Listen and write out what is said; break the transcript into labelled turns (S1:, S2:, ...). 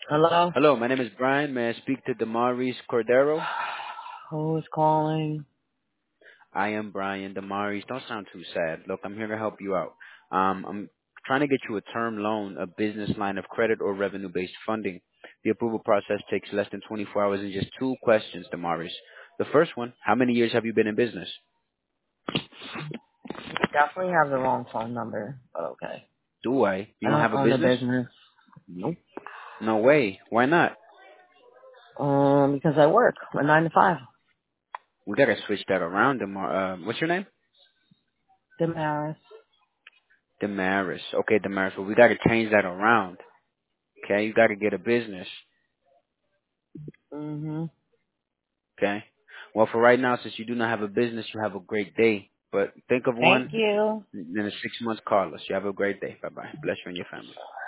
S1: Hello?
S2: Hello, my name is Brian. May I speak to Damaris Cordero?
S1: Who is calling?
S2: I am Brian Damaris. Don't sound too sad. Look, I'm here to help you out. I'm trying to get you a term loan, a business line of credit, or revenue-based funding. The approval process takes less than 24 hours and just two questions, Damaris. The first one, how many years have you been in business?
S1: Definitely have the wrong phone number, but okay.
S2: Do I? You
S1: I
S2: don't
S1: don't
S2: have a
S1: own a
S2: business?
S1: business. Nope.
S2: No way. Why not?
S1: Because I work a 9 to 5.
S2: We gotta switch that around, what's your name?
S1: Damaris.
S2: Damaris. Okay, Damaris. Well, we gotta change that around. Okay, you gotta get a business.
S1: Mm-hmm.
S2: Okay. Well, for right now, since you do not have a business, you have a great day. But think of
S1: Thank
S2: one
S1: you.
S2: in the 6 months, call us. You have a great day. Bye bye. Bless you and your family.